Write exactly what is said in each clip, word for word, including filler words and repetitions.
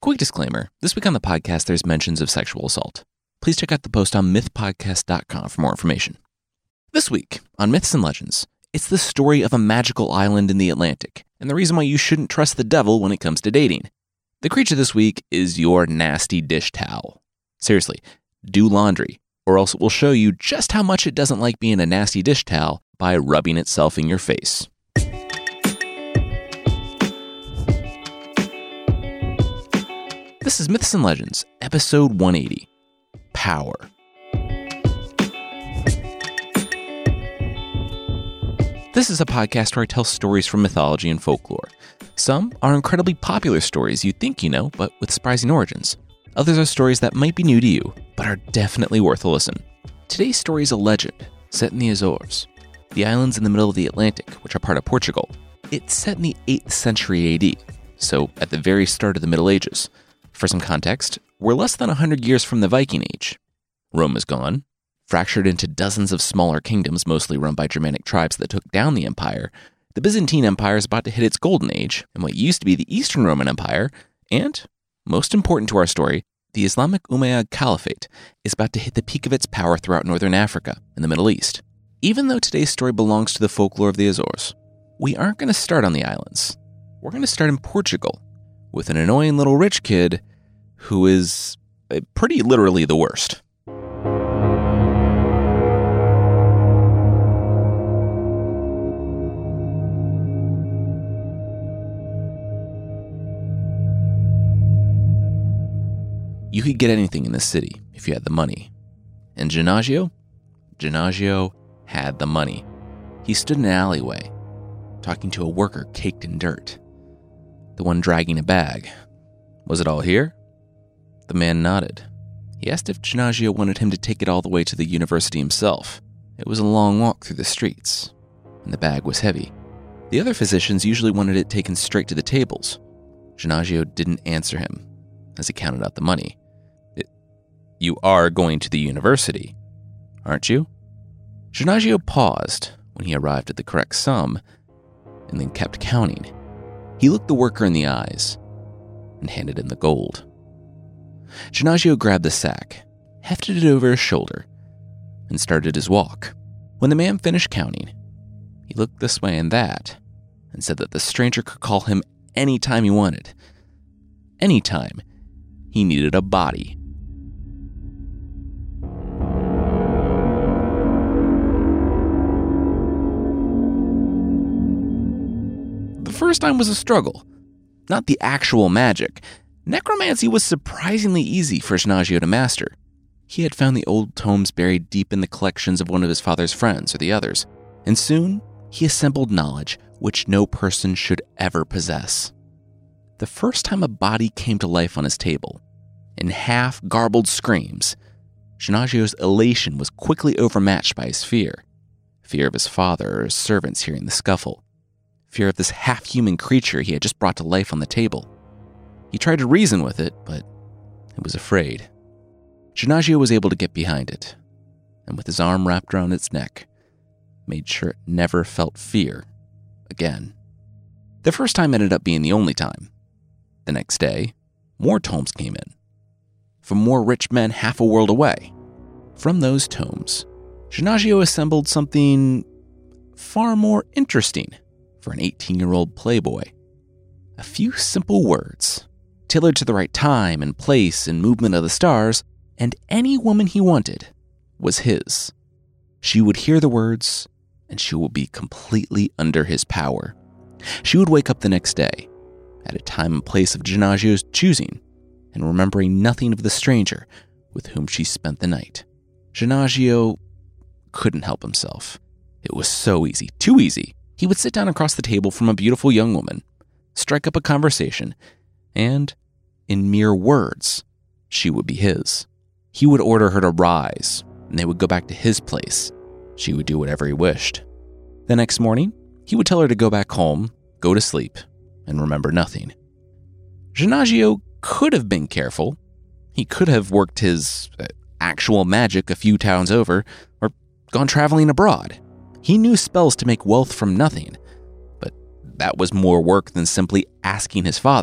Quick disclaimer, this week on the podcast there's mentions of sexual assault. Please check out the post on myth podcast dot com for more information. This week on Myths and Legends, it's the story of a magical island in the Atlantic, and the reason why you shouldn't trust the devil when it comes to dating. The creature this week is your nasty dish towel. Seriously, do laundry, or else it will show you just how much it doesn't like being a nasty dish towel by rubbing itself in your face. This is Myths and Legends, episode one eighty, Power. This is a podcast where I tell stories from mythology and folklore. Some are incredibly popular stories you think you know, but with surprising origins. Others are stories that might be new to you, but are definitely worth a listen. Today's story is a legend set in the Azores, the islands in the middle of the Atlantic, which are part of Portugal. It's set in the eighth century A D, so at the very start of the Middle Ages. For some context, we're less than one hundred years from the Viking Age. Rome is gone, fractured into dozens of smaller kingdoms mostly run by Germanic tribes that took down the empire. The Byzantine Empire is about to hit its golden age, and what used to be the Eastern Roman Empire, and, most important to our story, the Islamic Umayyad Caliphate is about to hit the peak of its power throughout northern Africa and the Middle East. Even though today's story belongs to the folklore of the Azores, we aren't going to start on the islands. We're going to start in Portugal, with an annoying little rich kid who is uh, pretty literally the worst. You could get anything in this city if you had the money. And Ginásio? Ginásio had the money. He stood in an alleyway, talking to a worker caked in dirt. The one dragging a bag. Was it all here? The man nodded. He asked if Ginásio wanted him to take it all the way to the university himself. It was a long walk through the streets, and the bag was heavy. The other physicians usually wanted it taken straight to the tables. Ginásio didn't answer him as he counted out the money. It, you are going to the university, aren't you? Ginásio paused when he arrived at the correct sum, and then kept counting. He looked the worker in the eyes and handed him the gold. Ginásio grabbed the sack, hefted it over his shoulder, and started his walk. When the man finished counting, he looked this way and that, and said that the stranger could call him any time he wanted. Any time he needed a body. The first time was a struggle, not the actual magic. Necromancy was surprisingly easy for Ginásio to master. He had found the old tomes buried deep in the collections of one of his father's friends or the others, and soon he assembled knowledge which no person should ever possess. The first time a body came to life on his table, in half-garbled screams, Ginasio's elation was quickly overmatched by his fear. Fear of his father or his servants hearing the scuffle. Fear of this half-human creature he had just brought to life on the table. He tried to reason with it, but it was afraid. Ginásio was able to get behind it, and with his arm wrapped around its neck, made sure it never felt fear again. The first time ended up being the only time. The next day, more tomes came in, from more rich men half a world away. From those tomes, Ginásio assembled something far more interesting for an eighteen-year-old playboy. A few simple words, tailored to the right time and place and movement of the stars, and any woman he wanted was his. She would hear the words, and she would be completely under his power. She would wake up the next day, at a time and place of Ginasio's choosing, and remembering nothing of the stranger with whom she spent the night. Ginásio couldn't help himself. It was so easy, too easy. He would sit down across the table from a beautiful young woman, strike up a conversation, and, in mere words, she would be his. He would order her to rise, and they would go back to his place. She would do whatever he wished. The next morning, he would tell her to go back home, go to sleep, and remember nothing. Ginásio could have been careful. He could have worked his uh, actual magic a few towns over, or gone traveling abroad. He knew spells to make wealth from nothing, but that was more work than simply asking his father,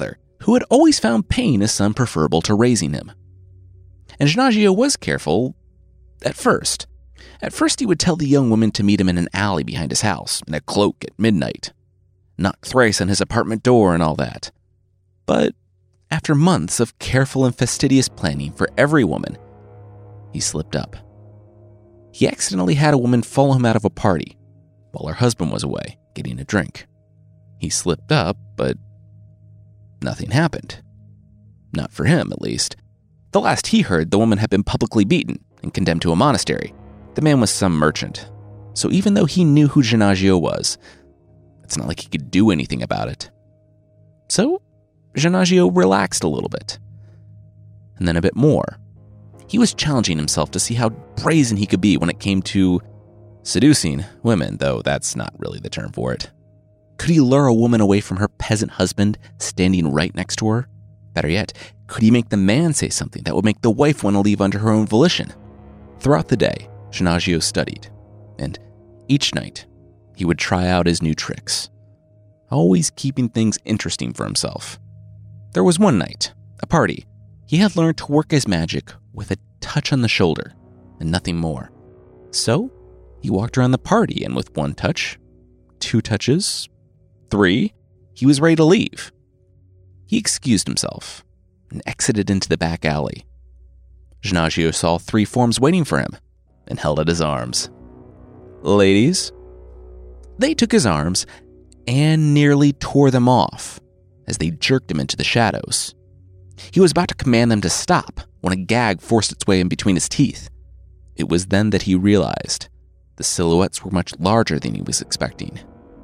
who had always found paying his son preferable to raising him. And Giannagio was careful at first. At first, he would tell the young woman to meet him in an alley behind his house in a cloak at midnight, knock thrice on his apartment door and all that. But after months of careful and fastidious planning for every woman, he slipped up. He accidentally had a woman follow him out of a party while her husband was away getting a drink. He slipped up, but nothing happened. Not for him, at least. The last he heard, the woman had been publicly beaten and condemned to a monastery. The man was some merchant, so even though he knew who Giannagio was, it's not like he could do anything about it. So, Giannagio relaxed a little bit, and then a bit more. He was challenging himself to see how brazen he could be when it came to seducing women, though that's not really the term for it. Could he lure a woman away from her peasant husband standing right next to her? Better yet, could he make the man say something that would make the wife want to leave under her own volition? Throughout the day, Giannagio studied, and each night, he would try out his new tricks, always keeping things interesting for himself. There was one night, a party. He had learned to work his magic with a touch on the shoulder and nothing more. So, he walked around the party, and with one touch, two touches, three, he was ready to leave. He excused himself and exited into the back alley. Giannagio saw three forms waiting for him and held out his arms. Ladies? They took his arms and nearly tore them off as they jerked him into the shadows. He was about to command them to stop when a gag forced its way in between his teeth. It was then that he realized the silhouettes were much larger than he was expecting.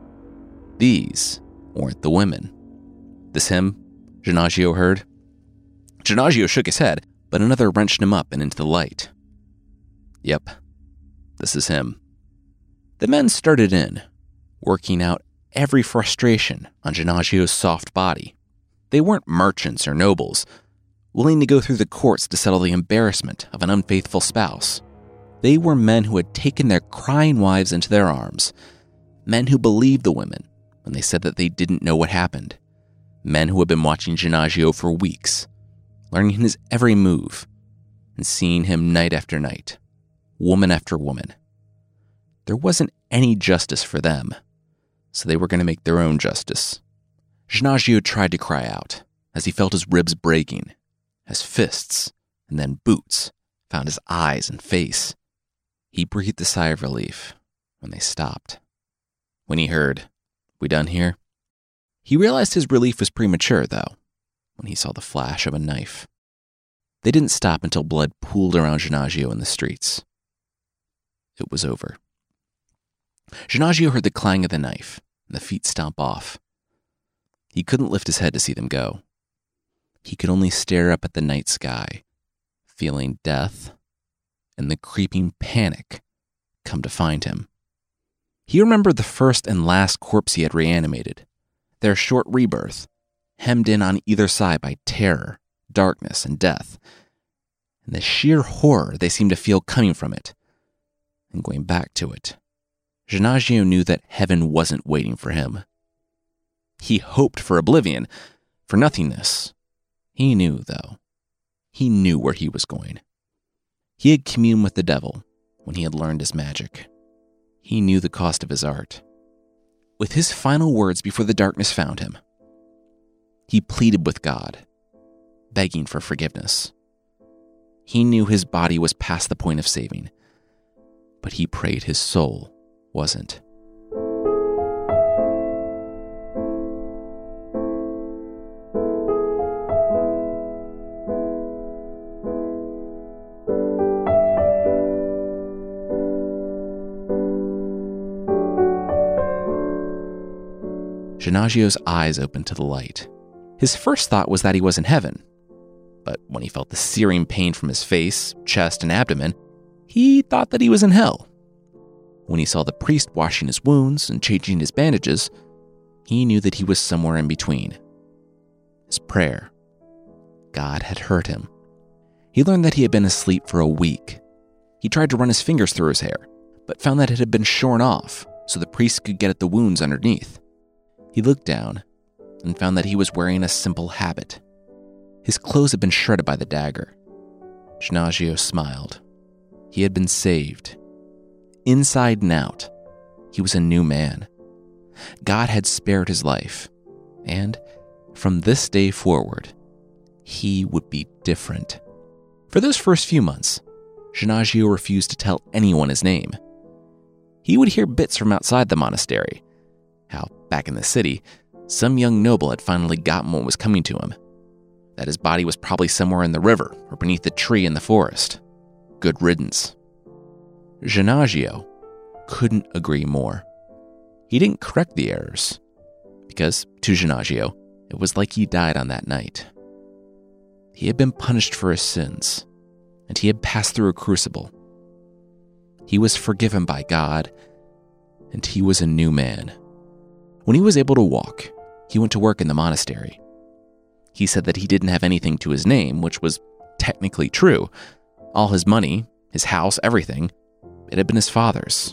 These weren't the women. This him, Giannagio heard. Giannagio shook his head, but another wrenched him up and into the light. Yep, this is him. The men started in, working out every frustration on Giannagio's soft body. They weren't merchants or nobles, willing to go through the courts to settle the embarrassment of an unfaithful spouse. They were men who had taken their crying wives into their arms, men who believed the women when they said that they didn't know what happened, men who had been watching Giannagio for weeks, learning his every move, and seeing him night after night, woman after woman. There wasn't any justice for them, so they were going to make their own justice. Giannagio tried to cry out as he felt his ribs breaking, as fists and then boots found his eyes and face. He breathed a sigh of relief when they stopped. When he heard, "We done here?" He realized his relief was premature, though, when he saw the flash of a knife. They didn't stop until blood pooled around Giannagio in the streets. It was over. Giannagio heard the clang of the knife and the feet stomp off. He couldn't lift his head to see them go. He could only stare up at the night sky, feeling death and the creeping panic come to find him. He remembered the first and last corpse he had reanimated, their short rebirth, hemmed in on either side by terror, darkness, and death, and the sheer horror they seemed to feel coming from it, and going back to it. Giannagio knew that heaven wasn't waiting for him. He hoped for oblivion, for nothingness. He knew, though. He knew where he was going. He had communed with the devil when he had learned his magic. He knew the cost of his art. With his final words before the darkness found him, he pleaded with God, begging for forgiveness. He knew his body was past the point of saving, but he prayed his soul wasn't. Giannagio's eyes opened to the light. His first thought was that he was in heaven, but when he felt the searing pain from his face, chest, and abdomen, he thought that he was in hell. When he saw the priest washing his wounds and changing his bandages, he knew that he was somewhere in between. His prayer. God had heard him. He learned that he had been asleep for a week. He tried to run his fingers through his hair, but found that it had been shorn off so the priest could get at the wounds underneath. He looked down and found that he was wearing a simple habit. His clothes had been shredded by the dagger. Schnagio smiled. He had been saved. Inside and out, he was a new man. God had spared his life, and from this day forward, he would be different. For those first few months, Schnagio refused to tell anyone his name. He would hear bits from outside the monastery, how back in the city, some young noble had finally gotten what was coming to him, that his body was probably somewhere in the river or beneath a tree in the forest. Good riddance. Schnagio couldn't agree more. He didn't correct the errors, because to Schnagio, it was like he died on that night. He had been punished for his sins, and he had passed through a crucible. He was forgiven by God, and he was a new man. When he was able to walk, he went to work in the monastery. He said that he didn't have anything to his name, which was technically true. All his money, his house, everything, it had been his father's.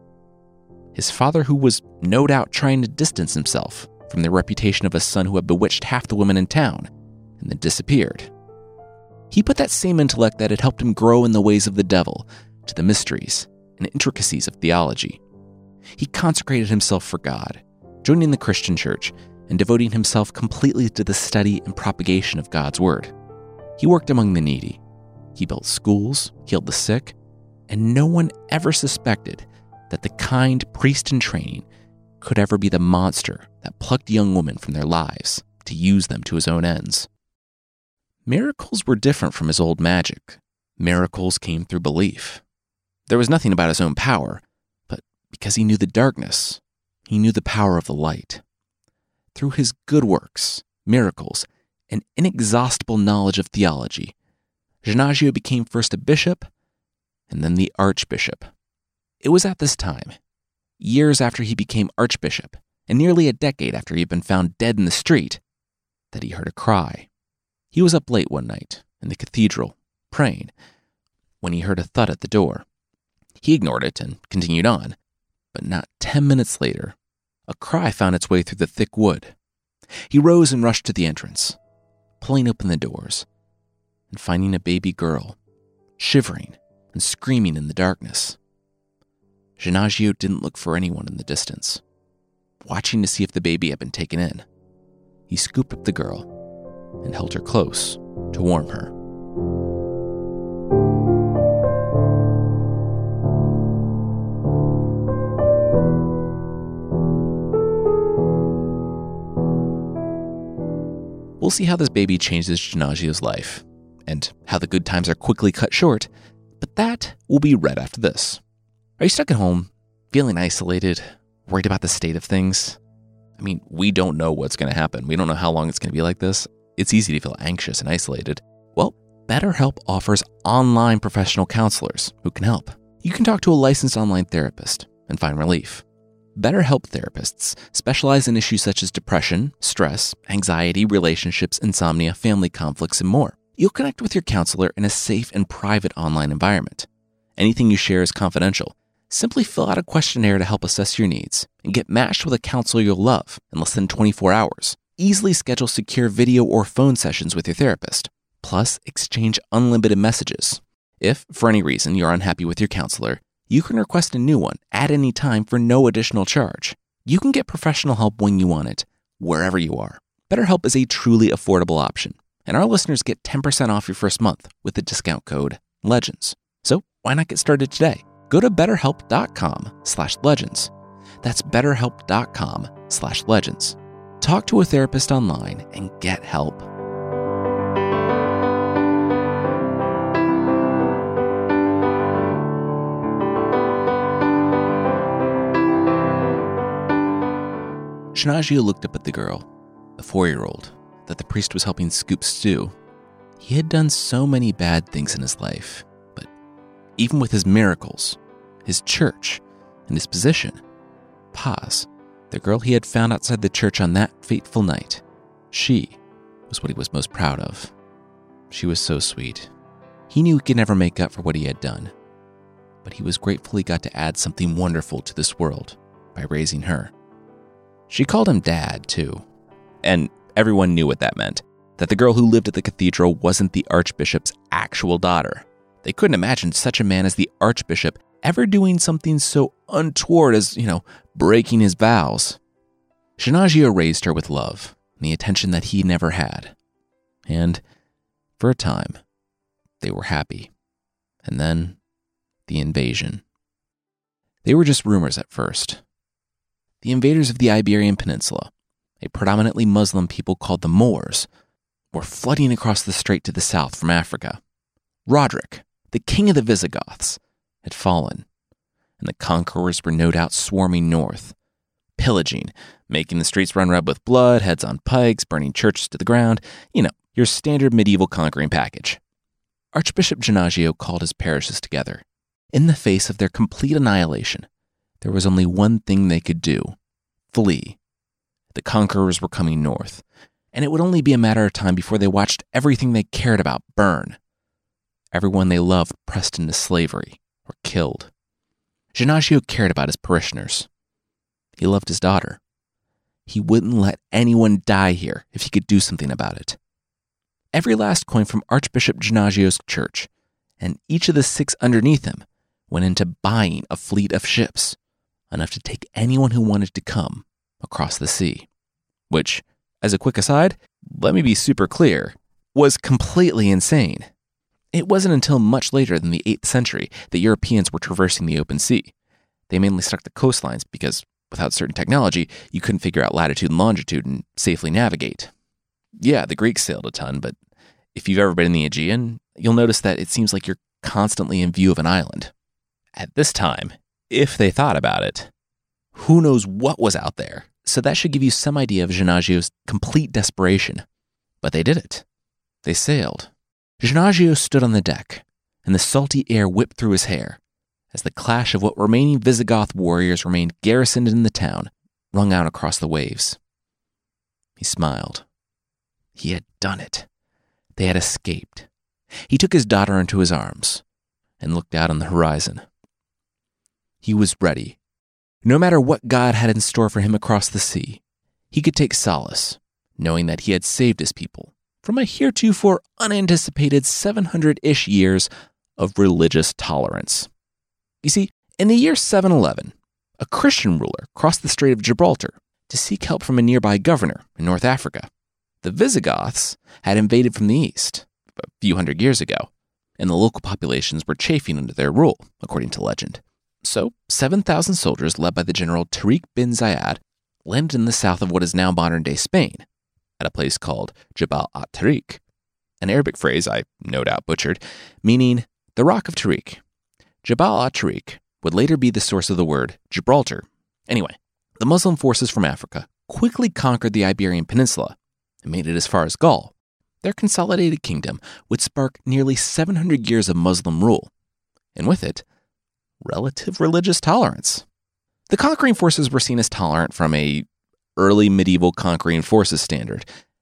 His father, who was no doubt trying to distance himself from the reputation of a son who had bewitched half the women in town and then disappeared. He put that same intellect that had helped him grow in the ways of the devil to the mysteries and intricacies of theology. He consecrated himself for God, joining the Christian church and devoting himself completely to the study and propagation of God's word. He worked among the needy. He built schools, healed the sick, and no one ever suspected that the kind priest in training could ever be the monster that plucked young women from their lives to use them to his own ends. Miracles were different from his old magic. Miracles came through belief. There was nothing about his own power, but because he knew the darkness, he knew the power of the light. Through his good works, miracles, and inexhaustible knowledge of theology, Schnagio became first a bishop and then the archbishop. It was at this time, years after he became archbishop, and nearly a decade after he had been found dead in the street, that he heard a cry. He was up late one night in the cathedral, praying, when he heard a thud at the door. He ignored it and continued on, but not ten minutes later, a cry found its way through the thick wood. He rose and rushed to the entrance, pulling open the doors, and finding a baby girl, shivering and screaming in the darkness. Schnagio didn't look for anyone in the distance, watching to see if the baby had been taken in. He scooped up the girl and held her close to warm her. We'll see how this baby changes Schnagio's life, and how the good times are quickly cut short, but that will be right after this. Are you stuck at home, feeling isolated, worried about the state of things? I mean, we don't know what's going to happen. We don't know how long it's going to be like this. It's easy to feel anxious and isolated. Well, BetterHelp offers online professional counselors who can help. You can talk to a licensed online therapist and find relief. BetterHelp therapists specialize in issues such as depression, stress, anxiety, relationships, insomnia, family conflicts, and more. You'll connect with your counselor in a safe and private online environment. Anything you share is confidential. Simply fill out a questionnaire to help assess your needs and get matched with a counselor you'll love in less than twenty-four hours. Easily schedule secure video or phone sessions with your therapist. Plus, exchange unlimited messages. If, for any reason, you're unhappy with your counselor, you can request a new one at any time for no additional charge. You can get professional help when you want it, wherever you are. BetterHelp is a truly affordable option, and our listeners get ten percent off your first month with the discount code LEGENDS. So why not get started today? Go to betterhelp.com slash legends. That's betterhelp.com slash legends. Talk to a therapist online and get help. Schnagio looked up at the girl, the four-year-old, that the priest was helping scoop stew. He had done so many bad things in his life, but even with his miracles, his church, and his position, Paz, the girl he had found outside the church on that fateful night, she was what he was most proud of. She was so sweet. He knew he could never make up for what he had done, but he was grateful he got to add something wonderful to this world by raising her. She called him Dad, too, And everyone knew what that meant, that the girl who lived at the cathedral wasn't the archbishop's actual daughter. They couldn't imagine such a man as the archbishop ever doing something so untoward as, you know, breaking his vows. Giannagio raised her with love and the attention that he never had. And for a time, they were happy. And then, the invasion. They were just rumors at first. The invaders of the Iberian Peninsula, a predominantly Muslim people called the Moors, were flooding across the strait to the south from Africa. Roderick, the king of the Visigoths, had fallen, and the conquerors were no doubt swarming north, pillaging, making the streets run red with blood, heads on pikes, burning churches to the ground, you know, your standard medieval conquering package. Archbishop Giannagio called his parishes together. In the face of their complete annihilation, there was only one thing they could do: flee. The conquerors were coming north, and it would only be a matter of time before they watched everything they cared about burn. Everyone they loved pressed into slavery or killed. Giannagio cared about his parishioners. He loved his daughter. He wouldn't let anyone die here if he could do something about it. Every last coin from Archbishop Giannagio's church, and each of the six underneath him, went into buying a fleet of ships, enough to take anyone who wanted to come across the sea. Which, as a quick aside, let me be super clear, was completely insane. It wasn't until much later than the eighth century that Europeans were traversing the open sea. They mainly stuck to coastlines because, without certain technology, you couldn't figure out latitude and longitude and safely navigate. Yeah, the Greeks sailed a ton, but if you've ever been in the Aegean, you'll notice that it seems like you're constantly in view of an island. At this time, if they thought about it, who knows what was out there, so that should give you some idea of Giannagio's complete desperation. But they did it. They sailed. Giannagio stood on the deck, and the salty air whipped through his hair, as the clash of what remaining Visigoth warriors remained garrisoned in the town rung out across the waves. He smiled. He had done it. They had escaped. He took his daughter into his arms and looked out on the horizon. He was ready. No matter what God had in store for him across the sea, he could take solace, knowing that he had saved his people from a heretofore unanticipated seven hundred-ish years of religious tolerance. You see, in the year seven eleven, a Christian ruler crossed the Strait of Gibraltar to seek help from a nearby governor in North Africa. The Visigoths had invaded from the east a few hundred years ago, and the local populations were chafing under their rule, according to legend. So, seven thousand soldiers led by the general Tariq bin Ziyad landed in the south of what is now modern-day Spain, at a place called Jabal at-Tariq, an Arabic phrase I no doubt butchered, meaning the Rock of Tariq. Jabal at-Tariq would later be the source of the word Gibraltar. Anyway, the Muslim forces from Africa quickly conquered the Iberian Peninsula and made it as far as Gaul. Their consolidated kingdom would spark nearly seven hundred years of Muslim rule, and with it, relative religious tolerance. The conquering forces were seen as tolerant from a early medieval conquering forces standard.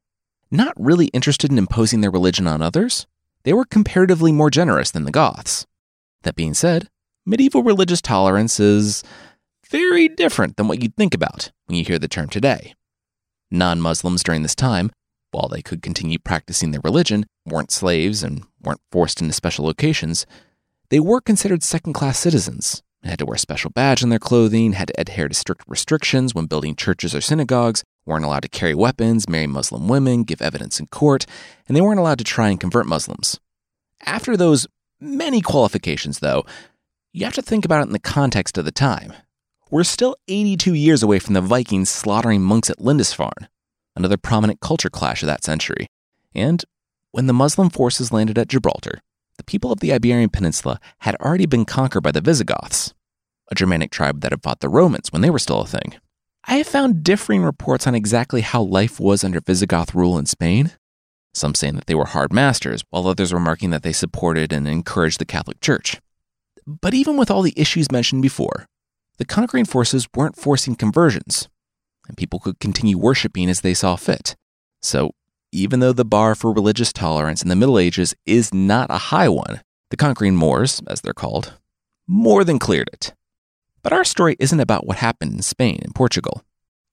Not really interested in imposing their religion on others, they were comparatively more generous than the Goths. That being said, medieval religious tolerance is very different than what you'd think about when you hear the term today. Non-Muslims during this time, while they could continue practicing their religion, weren't slaves and weren't forced into special locations, they were considered second-class citizens, had to wear a special badge on their clothing, had to adhere to strict restrictions when building churches or synagogues, weren't allowed to carry weapons, marry Muslim women, give evidence in court, and they weren't allowed to try and convert Muslims. After those many qualifications, though, you have to think about it in the context of the time. We're still eighty-two years away from the Vikings slaughtering monks at Lindisfarne, another prominent culture clash of that century. And when the Muslim forces landed at Gibraltar, the people of the Iberian Peninsula had already been conquered by the Visigoths, a Germanic tribe that had fought the Romans when they were still a thing. I have found differing reports on exactly how life was under Visigoth rule in Spain. Some saying that they were hard masters, while others remarking that they supported and encouraged the Catholic Church. But even with all the issues mentioned before, the conquering forces weren't forcing conversions, and people could continue worshiping as they saw fit. So, even though the bar for religious tolerance in the Middle Ages is not a high one, the conquering Moors, as they're called, more than cleared it. But our story isn't about what happened in Spain and Portugal.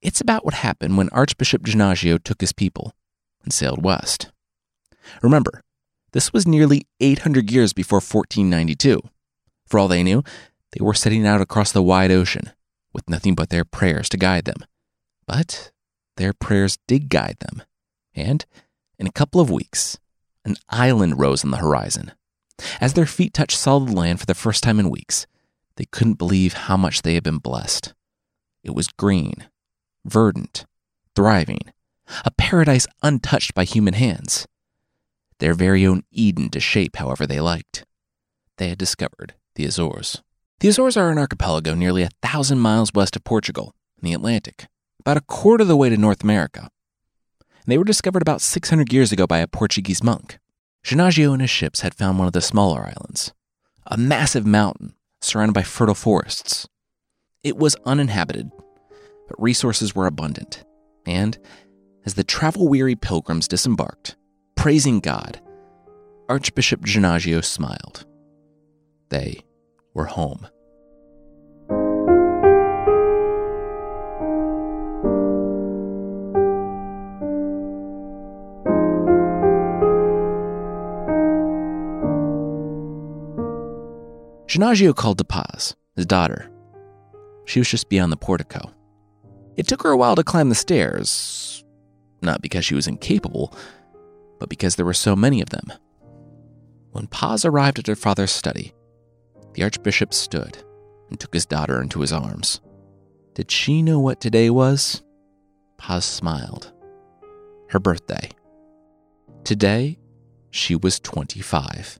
It's about what happened when Archbishop Giannagio took his people and sailed west. Remember, this was nearly eight hundred years before fourteen ninety-two. For all they knew, they were setting out across the wide ocean with nothing but their prayers to guide them. But their prayers did guide them, and in a couple of weeks, an island rose on the horizon. As their feet touched solid land for the first time in weeks, they couldn't believe how much they had been blessed. It was green, verdant, thriving, a paradise untouched by human hands. Their very own Eden to shape however they liked. They had discovered the Azores. The Azores are an archipelago nearly a thousand miles west of Portugal in the Atlantic, about a quarter of the way to North America. They were discovered about six hundred years ago by a Portuguese monk. Giannagio and his ships had found one of the smaller islands, a massive mountain surrounded by fertile forests. It was uninhabited, but resources were abundant. And as the travel-weary pilgrims disembarked, praising God, Archbishop Giannagio smiled. They were home. Giannagio called to Paz, his daughter. She was just beyond the portico. It took her a while to climb the stairs, not because she was incapable, but because there were so many of them. When Paz arrived at her father's study, the Archbishop stood and took his daughter into his arms. Did she know what today was? Paz smiled. Her birthday. Today, she was twenty-five.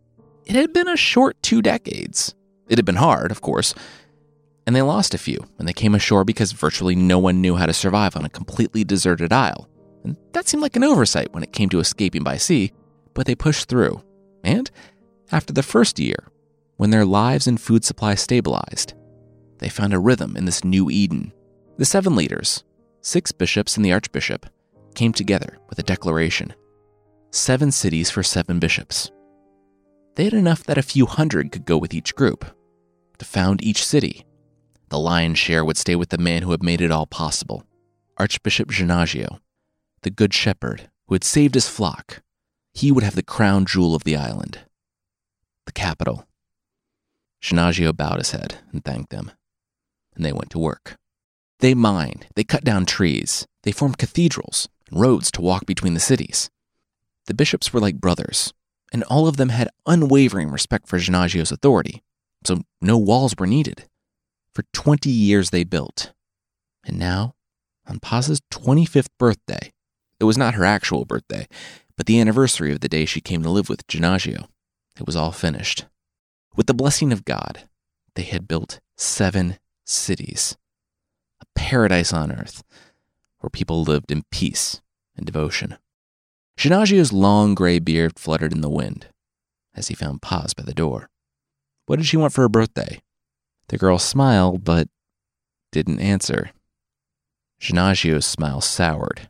It had been a short two decades. It had been hard, of course, and they lost a few when they came ashore because virtually no one knew how to survive on a completely deserted isle. And that seemed like an oversight when it came to escaping by sea, but they pushed through. And after the first year, when their lives and food supply stabilized, they found a rhythm in this new Eden. The seven leaders, six bishops and the archbishop, came together with a declaration. Seven cities for seven bishops. They had enough that a few hundred could go with each group. To found each city, the lion's share would stay with the man who had made it all possible, Archbishop Giannagio, the good shepherd who had saved his flock. He would have the crown jewel of the island, the capital. Giannagio bowed his head and thanked them, and they went to work. They mined, they cut down trees, they formed cathedrals and roads to walk between the cities. The bishops were like brothers, and all of them had unwavering respect for Giannagio's authority, so no walls were needed. For twenty years they built. And now, on Paz's twenty-fifth birthday, it was not her actual birthday, but the anniversary of the day she came to live with Giannagio, it was all finished. With the blessing of God, they had built seven cities, a paradise on earth where people lived in peace and devotion. Giannagio's long gray beard fluttered in the wind as he found Paz by the door. What did she want for her birthday? The girl smiled, but didn't answer. Giannagio's smile soured.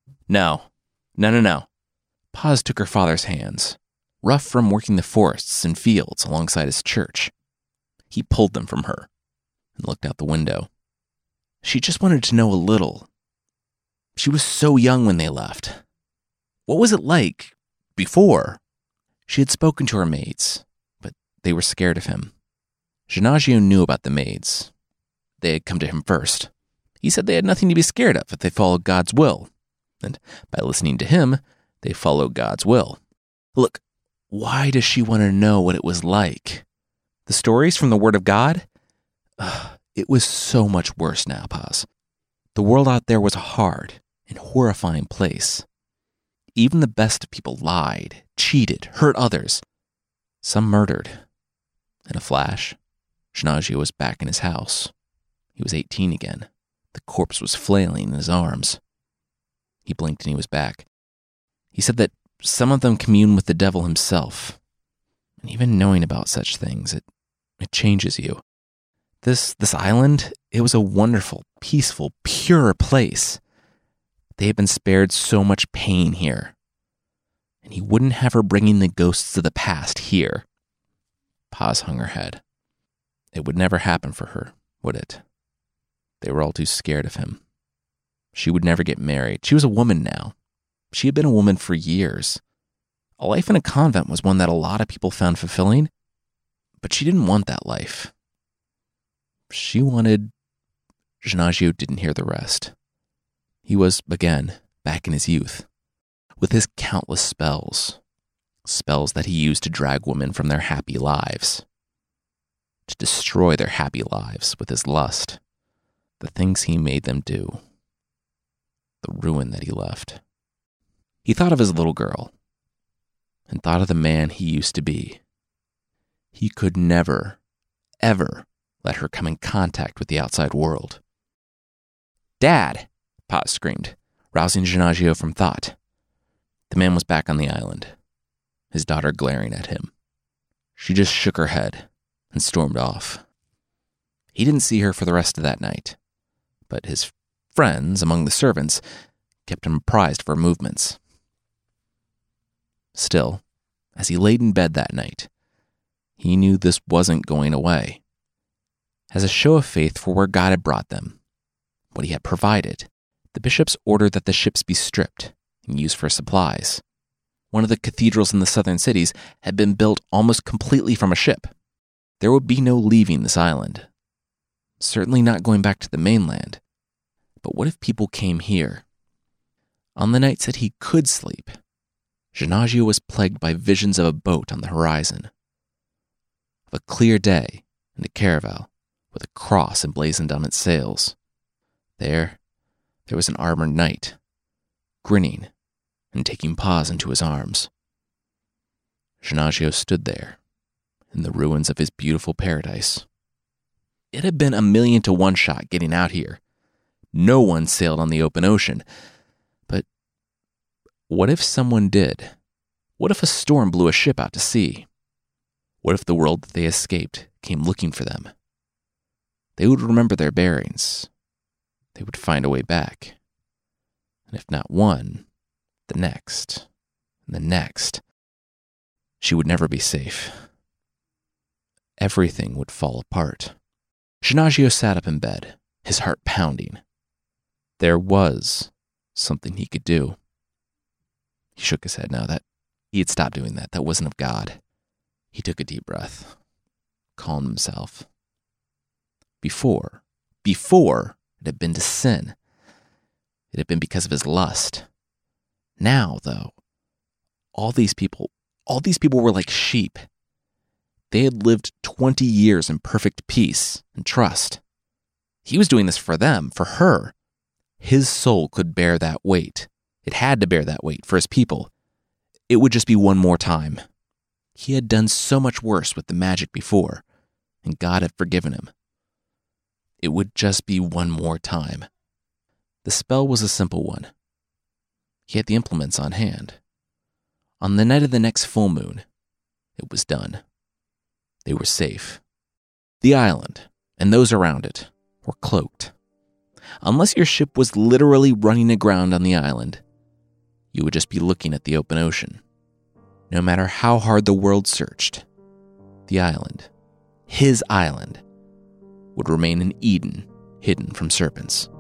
No, no, no, no. Paz took her father's hands, rough from working the forests and fields alongside his church. He pulled them from her and looked out the window. She just wanted to know a little. She was so young when they left. What was it like before? She had spoken to her maids, but they were scared of him. Giannagio knew about the maids. They had come to him first. He said they had nothing to be scared of if they followed God's will. And by listening to him, they followed God's will. Look, why does she want to know what it was like? The stories from the Word of God? Ugh, it was so much worse now, Paz. The world out there was a hard and horrifying place. Even the best of people lied, cheated, hurt others. Some murdered. In a flash, Giannagio was back in his house. He was eighteen again. The corpse was flailing in his arms. He blinked and he was back. He said that some of them commune with the devil himself. And even knowing about such things, it, it changes you. This, this island, it was a wonderful, peaceful, pure place. They had been spared so much pain here. And he wouldn't have her bringing the ghosts of the past here. Paz hung her head. It would never happen for her, would it? They were all too scared of him. She would never get married. She was a woman now. She had been a woman for years. A life in a convent was one that a lot of people found fulfilling, but she didn't want that life. She wanted... Giannagio didn't hear the rest. He was, again, back in his youth, with his countless spells. Spells that he used to drag women from their happy lives. To destroy their happy lives with his lust. The things he made them do. The ruin that he left. He thought of his little girl, and thought of the man he used to be. He could never, ever let her come in contact with the outside world. "Dad!" Paz screamed, rousing Giannagio from thought. The man was back on the island, his daughter glaring at him. She just shook her head and stormed off. He didn't see her for the rest of that night, but his friends among the servants kept him apprised of her movements. Still, as he laid in bed that night, he knew this wasn't going away. As a show of faith for where God had brought them, what he had provided, the bishops ordered that the ships be stripped and used for supplies. One of the cathedrals in the southern cities had been built almost completely from a ship. There would be no leaving this island. Certainly not going back to the mainland. But what if people came here? On the nights that he could sleep, Giannagio was plagued by visions of a boat on the horizon. Of a clear day and a caravel with a cross emblazoned on its sails. There, there was an armored knight, grinning and taking Paz into his arms. Giannagio stood there, in the ruins of his beautiful paradise. It had been a million to one shot getting out here. No one sailed on the open ocean. But what if someone did? What if a storm blew a ship out to sea? What if the world that they escaped came looking for them? They would remember their bearings. They would find a way back. And if not one, the next, and the next. She would never be safe. Everything would fall apart. Giannagio sat up in bed, his heart pounding. There was something he could do. He shook his head now that he had stopped doing that. That wasn't of God. He took a deep breath, calmed himself. Before, before, it had been to sin. It had been because of his lust. Now, though, all these people, all these people were like sheep. They had lived twenty years in perfect peace and trust. He was doing this for them, for her. His soul could bear that weight. It had to bear that weight for his people. It would just be one more time. He had done so much worse with the magic before, and God had forgiven him. It would just be one more time. The spell was a simple one. He had the implements on hand. On the night of the next full moon, it was done. They were safe. The island, and those around it, were cloaked. Unless your ship was literally running aground on the island, you would just be looking at the open ocean. No matter how hard the world searched, the island, his island, would remain an Eden hidden from serpents.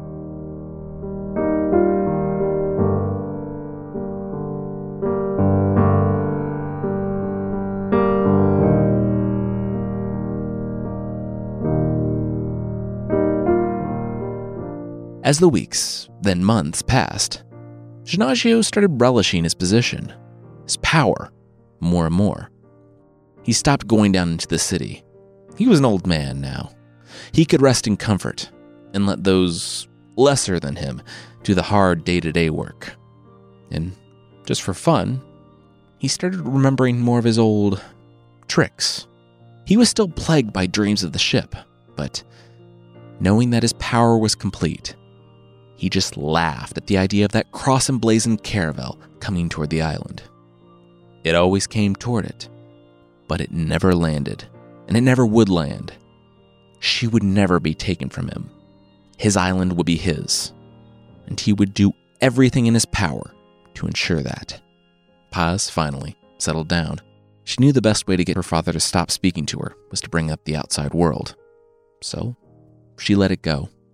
As the weeks, then months, passed, Giannagio started relishing his position, his power, more and more. He stopped going down into the city. He was an old man now. He could rest in comfort and let those lesser than him do the hard day-to-day work. And just for fun, he started remembering more of his old tricks. He was still plagued by dreams of the ship, but knowing that his power was complete, he just laughed at the idea of that cross-emblazoned caravel coming toward the island. It always came toward it, but it never landed, and it never would land. She would never be taken from him. His island would be his, and he would do everything in his power to ensure that. Paz finally settled down. She knew the best way to get her father to stop speaking to her was to bring up the outside world. So, she let it go.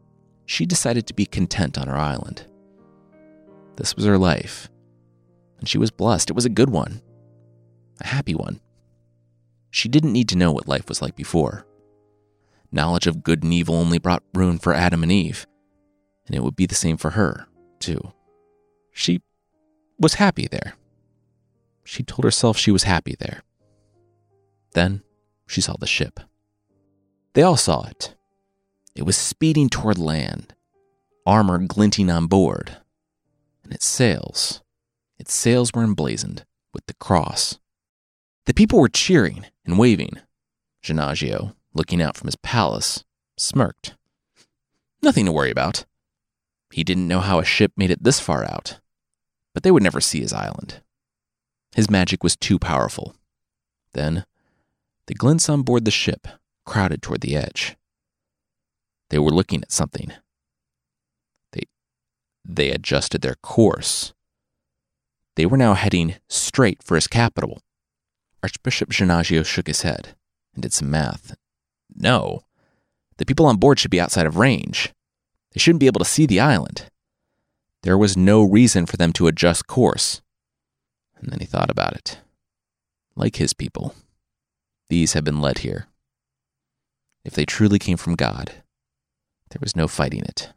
she decided to be content on her island. This was her life, and she was blessed. It was a good one, a happy one. She didn't need to know what life was like before. Knowledge of good and evil only brought ruin for Adam and Eve, and it would be the same for her, too. She was happy there. She told herself she was happy there. Then she saw the ship. They all saw it. It was speeding toward land, armor glinting on board, and its sails, its sails were emblazoned with the cross. The people were cheering and waving. Giannagio, looking out from his palace, smirked. Nothing to worry about. He didn't know how a ship made it this far out, but they would never see his island. His magic was too powerful. Then, the glints on board the ship crowded toward the edge. They were looking at something. They, they adjusted their course. They were now heading straight for his capital. Archbishop Giannagio shook his head and did some math. No, the people on board should be outside of range. They shouldn't be able to see the island. There was no reason for them to adjust course. And then he thought about it. Like his people, these had been led here. If they truly came from God, there was no fighting it.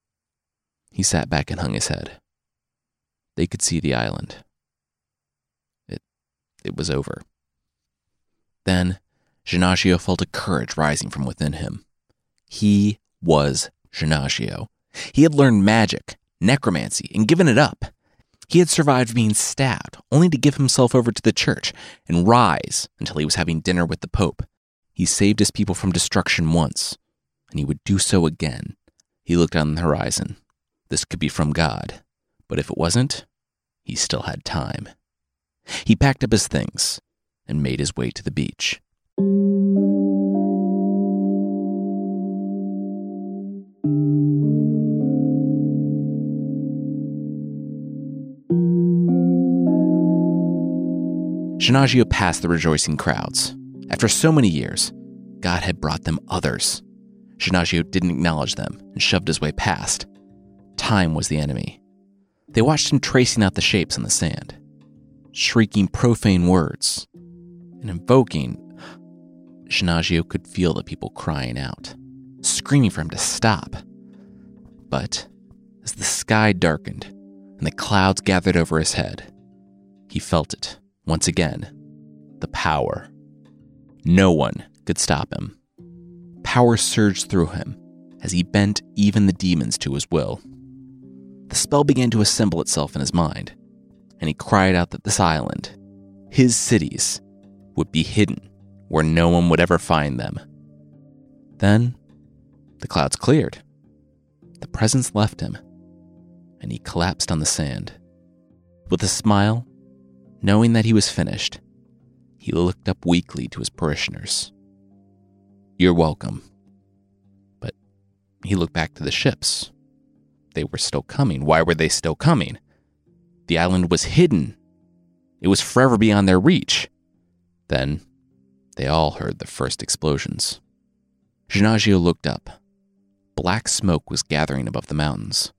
He sat back and hung his head. They could see the island. It, it was over. Then, Giannagio felt a courage rising from within him. He was Giannagio. He had learned magic, necromancy, and given it up. He had survived being stabbed, only to give himself over to the church and rise until he was having dinner with the Pope. He saved his people from destruction once, and he would do so again. He looked on the horizon. This could be from God, but if it wasn't, he still had time. He packed up his things and made his way to the beach. Giannagio passed the rejoicing crowds. After so many years, God had brought them others. Giannagio didn't acknowledge them and shoved his way past. Time was the enemy. They watched him tracing out the shapes in the sand, shrieking profane words, and invoking. Giannagio could feel the people crying out, screaming for him to stop. But as the sky darkened and the clouds gathered over his head, he felt it. Once again, the power. No one could stop him. Power surged through him as he bent even the demons to his will. The spell began to assemble itself in his mind, and he cried out that this island, his cities, would be hidden where no one would ever find them. Then, the clouds cleared. The presence left him, and he collapsed on the sand. With a smile, knowing that he was finished, he looked up weakly to his parishioners. "You're welcome." But he looked back to the ships. They were still coming. Why were they still coming? The island was hidden. It was forever beyond their reach. Then, they all heard the first explosions. Giannagio looked up. Black smoke was gathering above the mountains.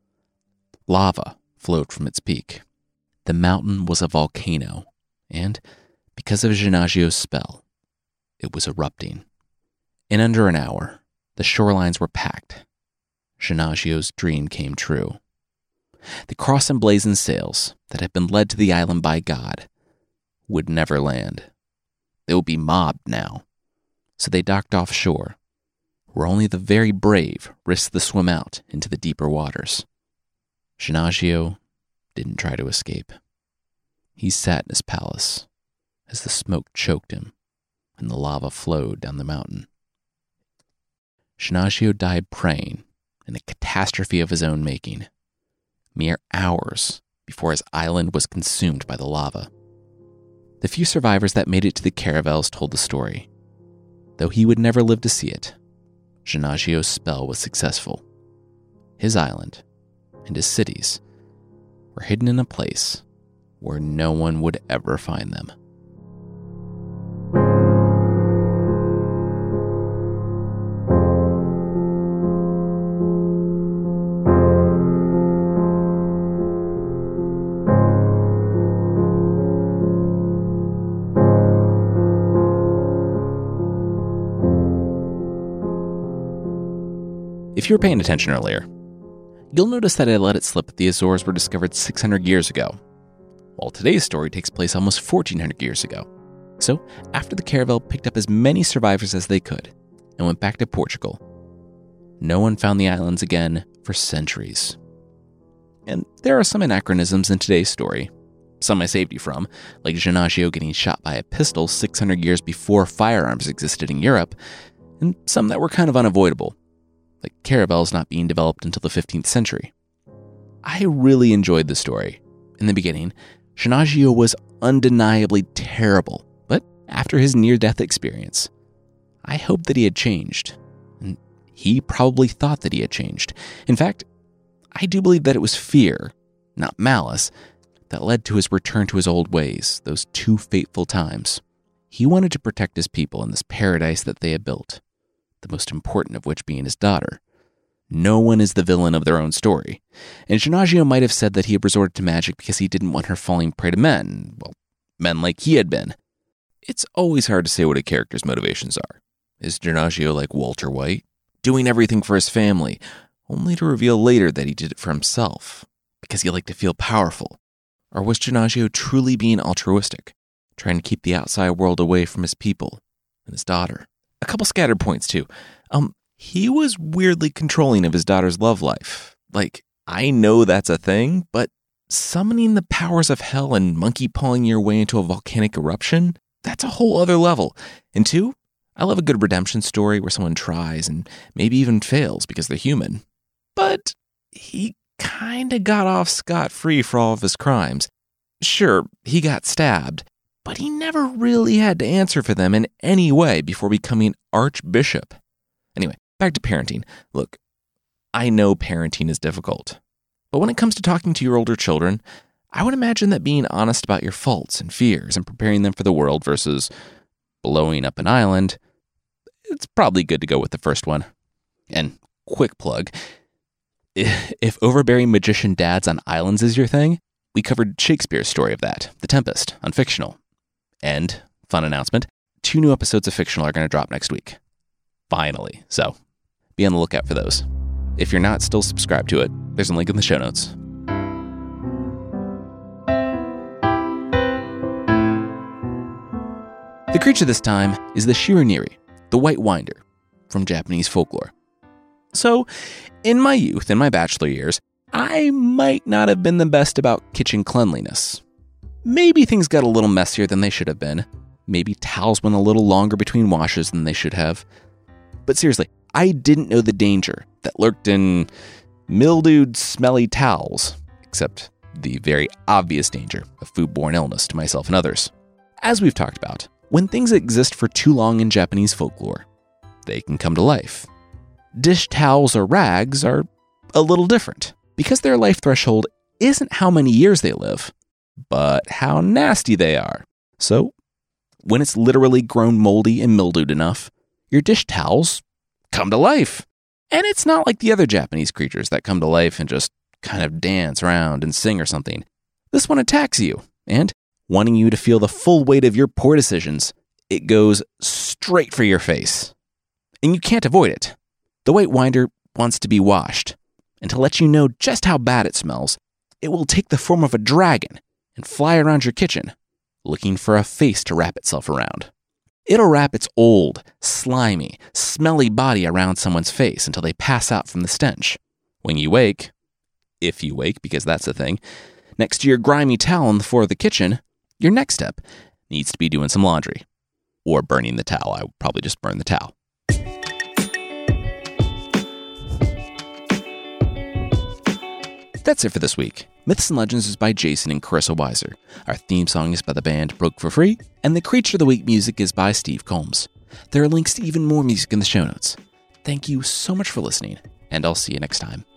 Lava flowed from its peak. The mountain was a volcano, and because of Giannagio's spell, it was erupting. In under an hour, the shorelines were packed. Giannagio's dream came true. The cross-emblazoned sails that had been led to the island by God would never land. They would be mobbed now, so they docked offshore, where only the very brave risked the swim out into the deeper waters. Giannagio didn't try to escape. He sat in his palace as the smoke choked him and the lava flowed down the mountain. Giannagio died praying in a catastrophe of his own making, mere hours before his island was consumed by the lava. The few survivors that made it to the caravels told the story. Though he would never live to see it, Giannagio's spell was successful. His island and his cities were hidden in a place where no one would ever find them. If you were paying attention earlier, you'll notice that I let it slip that the Azores were discovered six hundred years ago, while today's story takes place almost fourteen hundred years ago. So, after the Caravel picked up as many survivors as they could and went back to Portugal, no one found the islands again for centuries. And there are some anachronisms in today's story, some I saved you from, like Giannaccio getting shot by a pistol six hundred years before firearms existed in Europe, and some that were kind of unavoidable, like caravels not being developed until the fifteenth century. I really enjoyed the story. In the beginning, Giannaccio was undeniably terrible, but after his near-death experience, I hoped that he had changed, and he probably thought that he had changed. In fact, I do believe that it was fear, not malice, that led to his return to his old ways, those two fateful times. He wanted to protect his people in this paradise that they had built, the most important of which being his daughter. No one is the villain of their own story, and Giannaccio might have said that he had resorted to magic because he didn't want her falling prey to men, well, men like he had been. It's always hard to say what a character's motivations are. Is Giannaccio like Walter White, doing everything for his family, only to reveal later that he did it for himself, because he liked to feel powerful? Or was Giannaccio truly being altruistic, trying to keep the outside world away from his people and his daughter? A couple scattered points, too. Um, he was weirdly controlling of his daughter's love life. Like, I know that's a thing, but summoning the powers of hell and monkey-pawing your way into a volcanic eruption, that's a whole other level. And two, I love a good redemption story where someone tries and maybe even fails because they're human. But he kinda got off scot-free for all of his crimes. Sure, he got stabbed, but he never really had to answer for them in any way before becoming Archbishop. Anyway, back to parenting. Look, I know parenting is difficult, but when it comes to talking to your older children, I would imagine that being honest about your faults and fears and preparing them for the world versus blowing up an island, it's probably good to go with the first one. And quick plug, if overbearing magician dads on islands is your thing, we covered Shakespeare's story of that, The Tempest, on Fictional. And, fun announcement, two new episodes of Fictional are going to drop next week. Finally. So, be on the lookout for those. If you're not still subscribed to it, there's a link in the show notes. The creature this time is the Shironiri, the White Winder, from Japanese folklore. So, in my youth, in my bachelor years, I might not have been the best about kitchen cleanliness. Maybe things got a little messier than they should have been. Maybe towels went a little longer between washes than they should have. But seriously, I didn't know the danger that lurked in mildewed, smelly towels, except the very obvious danger of foodborne illness to myself and others. As we've talked about, when things exist for too long in Japanese folklore, they can come to life. Dish towels or rags are a little different, because their life threshold isn't how many years they live, but how nasty they are. So, when it's literally grown moldy and mildewed enough, your dish towels come to life. And it's not like the other Japanese creatures that come to life and just kind of dance around and sing or something. This one attacks you, and wanting you to feel the full weight of your poor decisions, it goes straight for your face. And you can't avoid it. The White Winder wants to be washed, and to let you know just how bad it smells, it will take the form of a dragon and fly around your kitchen, looking for a face to wrap itself around. It'll wrap its old, slimy, smelly body around someone's face until they pass out from the stench. When you wake, if you wake, because that's the thing, next to your grimy towel on the floor of the kitchen, your next step needs to be doing some laundry. Or burning the towel. I would probably just burn the towel. That's it for this week. Myths and Legends is by Jason and Carissa Weiser. Our theme song is by the band Broke for Free, and the Creature of the Week music is by Steve Combs. There are links to even more music in the show notes. Thank you so much for listening, and I'll see you next time.